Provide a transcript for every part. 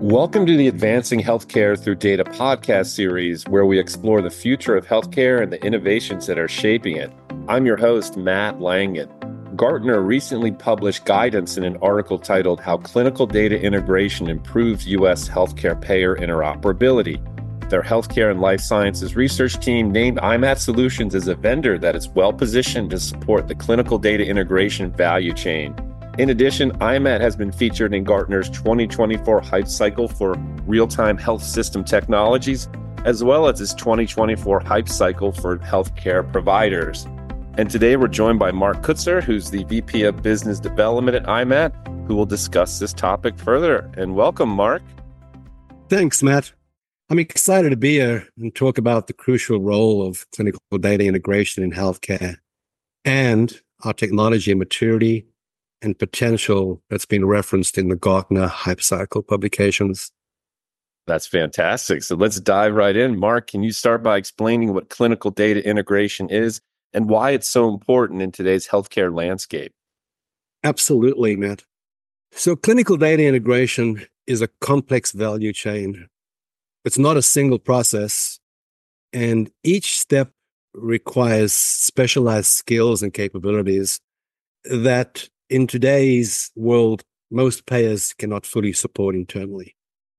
Welcome to the Advancing Healthcare Through Data podcast series, where we explore the future of healthcare and the innovations that are shaping it. I'm your host, Matt Langen. Gartner recently published guidance in an article titled How Clinical Data Integration Improves U.S. Healthcare Payer Interoperability. Their healthcare and life sciences research team named IMAT Solutions as a vendor that is well-positioned to support the clinical data integration value chain. In addition, IMAT has been featured in Gartner's 2024 Hype Cycle for Real-Time Health System Technologies, as well as its 2024 Hype Cycle for Healthcare Providers. And today we're joined by Mark Kutzer, who's the VP of Business Development at IMAT, who will discuss this topic further. And welcome, Mark. Thanks, Matt. I'm excited to be here and talk about the crucial role of clinical data integration in healthcare and our technology maturity and potential that's been referenced in the Gartner Hype Cycle publications. That's fantastic. So let's dive right in. Mark, can you start by explaining what clinical data integration is and why it's so important in today's healthcare landscape? Absolutely, Matt. So clinical data integration is a complex value chain. It's not a single process, and each step requires specialized skills and capabilities that in today's world, most payers cannot fully support internally.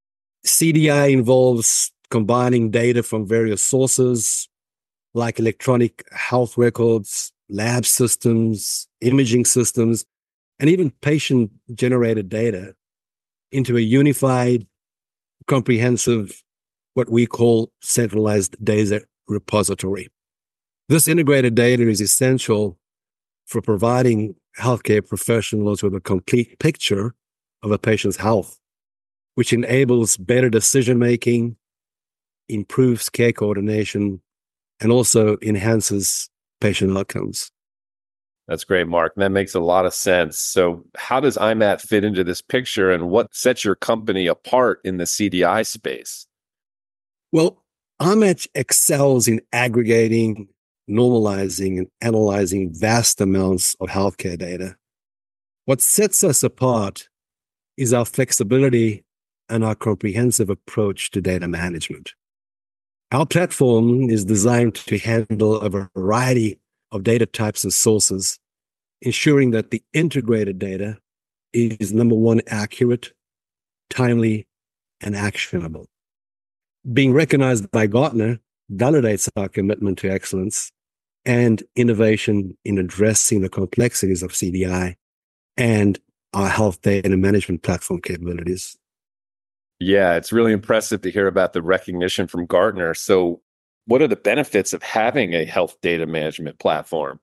CDI involves combining data from various sources like electronic health records, lab systems, imaging systems, and even patient-generated data into a unified, comprehensive, what we call centralized data repository. This integrated data is essential for providing healthcare professionals with a complete picture of a patient's health, which enables better decision-making, improves care coordination, and also enhances patient outcomes. That's great, Mark. That makes a lot of sense. So how does IMAT fit into this picture, and what sets your company apart in the CDI space? Well, IMAT excels in aggregating, normalizing, and analyzing vast amounts of healthcare data. What sets us apart is our flexibility and our comprehensive approach to data management. Our platform is designed to handle a variety of data types and sources, ensuring that the integrated data is, number one, accurate, timely, and actionable. Being recognized by Gartner validates our commitment to excellence and innovation in addressing the complexities of CDI and our health data management platform capabilities. Yeah, it's really impressive to hear about the recognition from Gartner. So what are the benefits of having a health data management platform?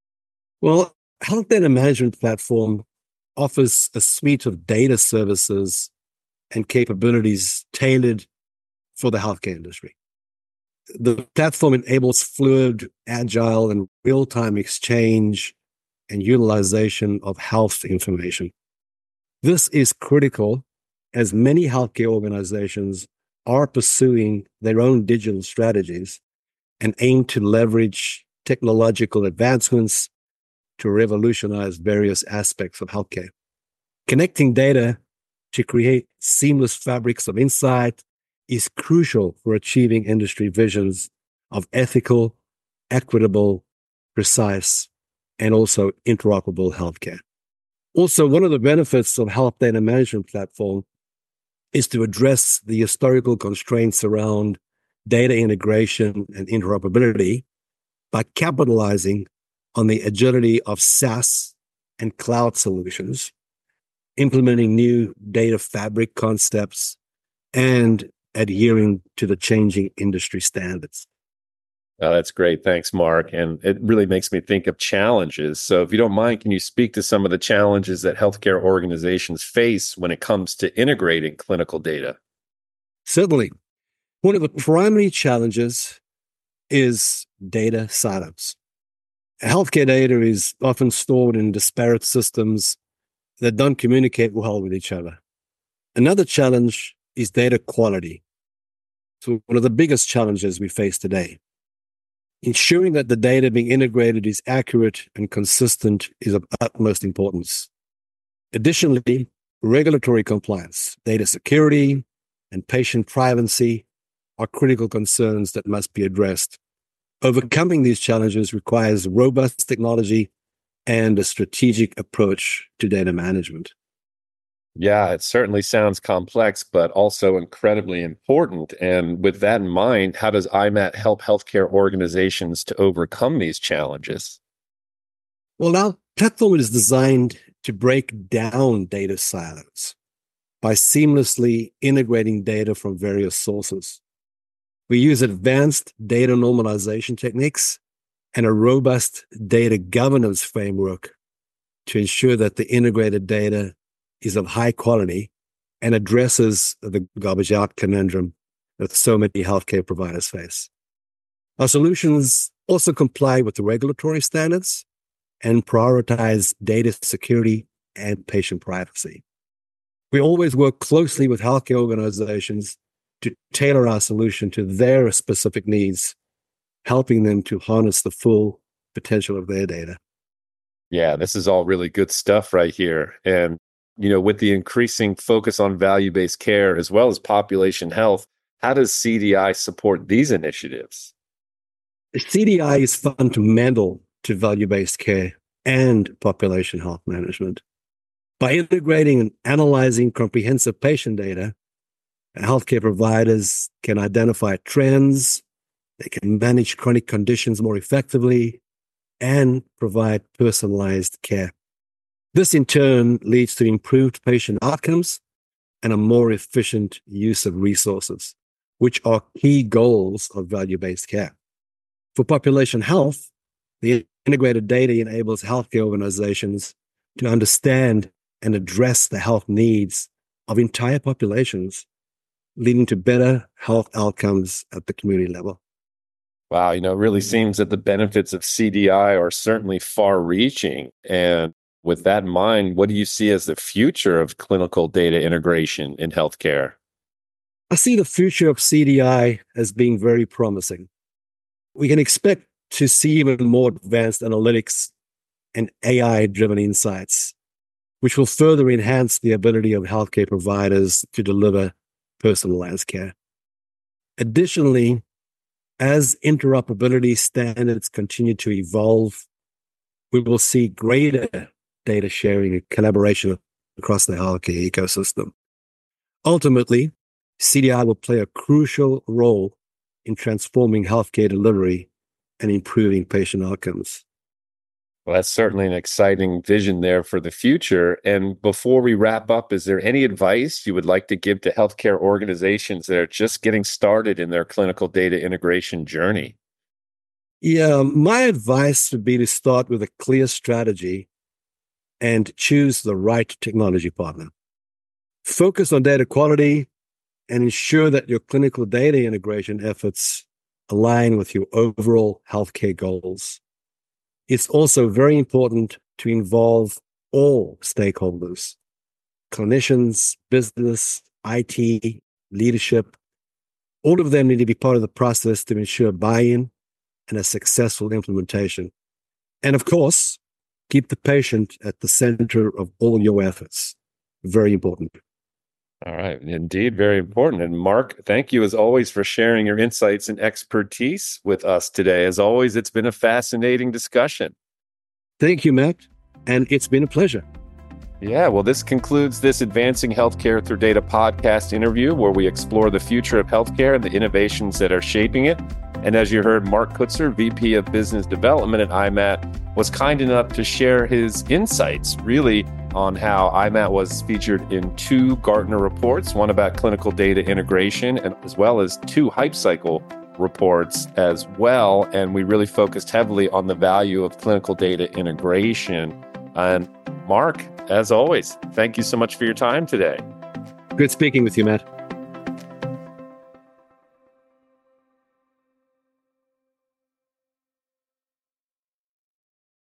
Well, health data management platform offers a suite of data services and capabilities tailored for the healthcare industry. The platform enables fluid, agile, and real-time exchange and utilization of health information. This is critical as many healthcare organizations are pursuing their own digital strategies and aim to leverage technological advancements to revolutionize various aspects of healthcare. Connecting data to create seamless fabrics of insight is crucial for achieving industry visions of ethical, equitable, precise, and also interoperable healthcare. Also, one of the benefits of health data management platform is to address the historical constraints around data integration and interoperability by capitalizing on the agility of SaaS and cloud solutions, implementing new data fabric concepts, and adhering to the changing industry standards. Oh, that's great. Thanks, Mark. And it really makes me think of challenges. So if you don't mind, can you speak to some of the challenges that healthcare organizations face when it comes to integrating clinical data? Certainly. One of the primary challenges is data silos. Healthcare data is often stored in disparate systems that don't communicate well with each other. Another challenge is data quality. So one of the biggest challenges we face today. Ensuring that the data being integrated is accurate and consistent is of utmost importance. Additionally, regulatory compliance, data security, and patient privacy are critical concerns that must be addressed. Overcoming these challenges requires robust technology and a strategic approach to data management. Yeah, it certainly sounds complex, but also incredibly important. And with that in mind, how does IMAT help healthcare organizations to overcome these challenges? Well, our platform is designed to break down data silos by seamlessly integrating data from various sources. We use advanced data normalization techniques and a robust data governance framework to ensure that the integrated data is of high quality and addresses the garbage out conundrum that so many healthcare providers face. Our solutions also comply with the regulatory standards and prioritize data security and patient privacy. We always work closely with healthcare organizations to tailor our solution to their specific needs, helping them to harness the full potential of their data. Yeah, this is all really good stuff right here. And, with the increasing focus on value-based care as well as population health, how does CDI support these initiatives? CDI is fundamental to value-based care and population health management. By integrating and analyzing comprehensive patient data, healthcare providers can identify trends, they can manage chronic conditions more effectively, and provide personalized care. This, in turn, leads to improved patient outcomes and a more efficient use of resources, which are key goals of value-based care. For population health, the integrated data enables healthcare organizations to understand and address the health needs of entire populations, leading to better health outcomes at the community level. Wow, it really seems that the benefits of CDI are certainly far-reaching. And with that in mind, what do you see as the future of clinical data integration in healthcare? I see the future of CDI as being very promising. We can expect to see even more advanced analytics and AI-driven insights, which will further enhance the ability of healthcare providers to deliver personalized care. Additionally, as interoperability standards continue to evolve, we will see greater data sharing and collaboration across the healthcare ecosystem. Ultimately, CDI will play a crucial role in transforming healthcare delivery and improving patient outcomes. Well, that's certainly an exciting vision there for the future. And before we wrap up, is there any advice you would like to give to healthcare organizations that are just getting started in their clinical data integration journey? Yeah, my advice would be to start with a clear strategy and choose the right technology partner. Focus on data quality and ensure that your clinical data integration efforts align with your overall healthcare goals. It's also very important to involve all stakeholders, clinicians, business, IT, leadership. All of them need to be part of the process to ensure buy-in and a successful implementation. And of course, keep the patient at the center of all your efforts. Very important. All right. Indeed, very important. And Mark, thank you as always for sharing your insights and expertise with us today. As always, it's been a fascinating discussion. Thank you, Matt. And it's been a pleasure. Yeah, well, this concludes this Advancing Healthcare Through Data podcast interview, where we explore the future of healthcare and the innovations that are shaping it. And as you heard, Mark Kutzer, VP of Business Development at IMAT, was kind enough to share his insights really on how IMAT was featured in 2 Gartner reports, one about clinical data integration, and as well as 2 Hype Cycle reports as well. And we really focused heavily on the value of clinical data integration. And Mark, as always, thank you so much for your time today. Good speaking with you, Matt.